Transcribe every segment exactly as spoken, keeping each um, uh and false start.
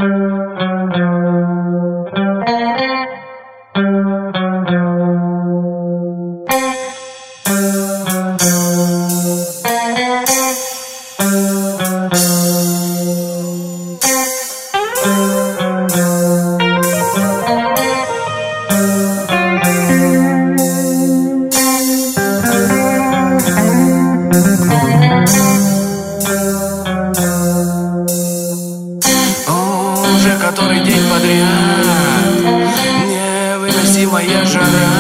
Уже который день подряд невыносимая жара.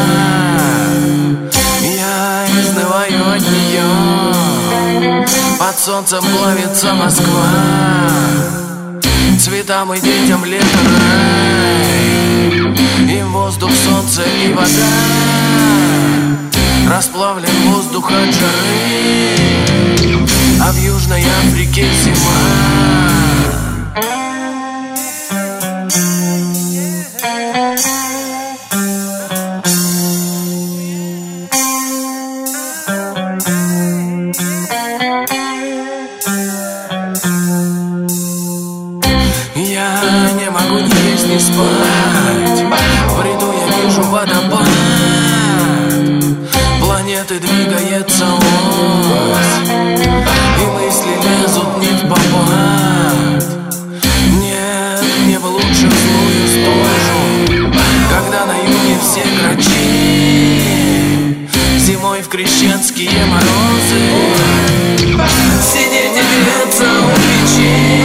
Я изнываю от нее. Под солнцем плавится Москва. Цветам и детям лето рай. Им воздух, солнце и вода. Расплавлен воздух от жары. А в Южной Африке зима. Я не могу ни есть, ни спать. В бреду я вижу водопад. Планеты двигается ось, и мысли лезут не в попад. Нет, мне бы лучше злую стужу, когда на юге все грачи, зимой в крещенские морозы сидеть и греться у печи.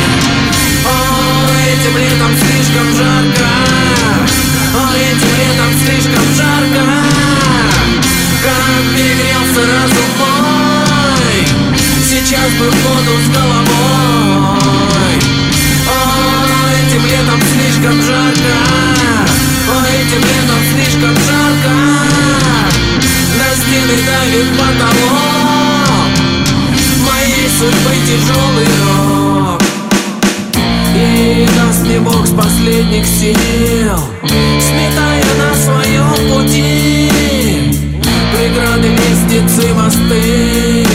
Этим летом слишком жарко, о, этим летом слишком жарко. Как перегрелся разум мой, сейчас бы в воду с головой. О, этим летом слишком жарко, о, этим летом слишком жарко. На стены давит потолок, моей судьбы тяжелый рок. И даст мне Бог с последних сил, сметая на своем пути преграды, лестницы, мосты.